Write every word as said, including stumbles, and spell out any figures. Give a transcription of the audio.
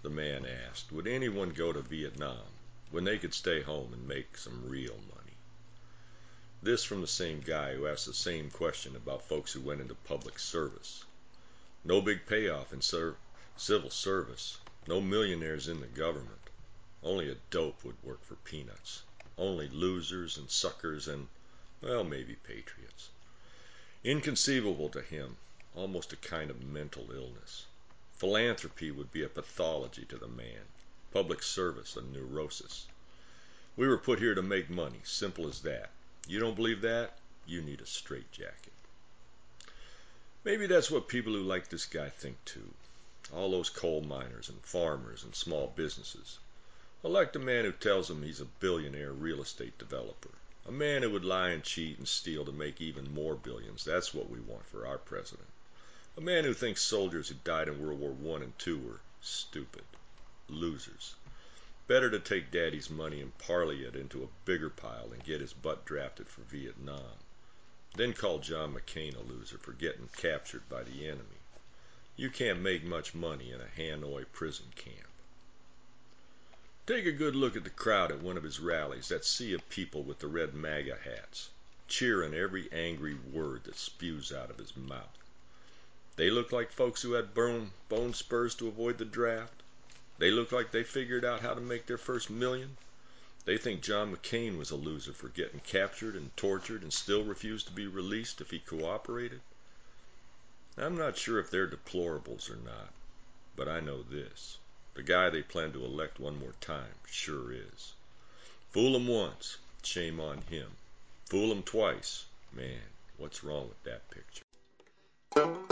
the man asked, would anyone go to Vietnam when they could stay home and make some real money? This from the same guy who asked the same question about folks who went into public service. No big payoff in civil service. No millionaires in the government. Only a dope would work for peanuts. Only losers and suckers and, well, maybe patriots. Inconceivable to him. Almost a kind of mental illness. Philanthropy would be a pathology to the man. Public service a neurosis. We were put here to make money. Simple as that. You don't believe that? You need a straitjacket. Maybe that's what people who like this guy think too. All those coal miners and farmers and small businesses. Elect a man who tells them he's a billionaire real estate developer. A man who would lie and cheat and steal to make even more billions. That's what we want for our president. A man who thinks soldiers who died in World War One and Two were stupid. Losers. Better to take daddy's money and parlay it into a bigger pile than get his butt drafted for Vietnam. Then call John McCain a loser for getting captured by the enemy. You can't make much money in a Hanoi prison camp. Take a good look at the crowd at one of his rallies, that sea of people with the red MAGA hats, cheering every angry word that spews out of his mouth. They look like folks who had bone, bone spurs to avoid the draft. They look like they figured out how to make their first million. They think John McCain was a loser for getting captured and tortured and still refused to be released if he cooperated. I'm not sure if they're deplorables or not, but I know this. The guy they plan to elect one more time sure is. Fool him once, shame on him. Fool him twice, man, what's wrong with that picture?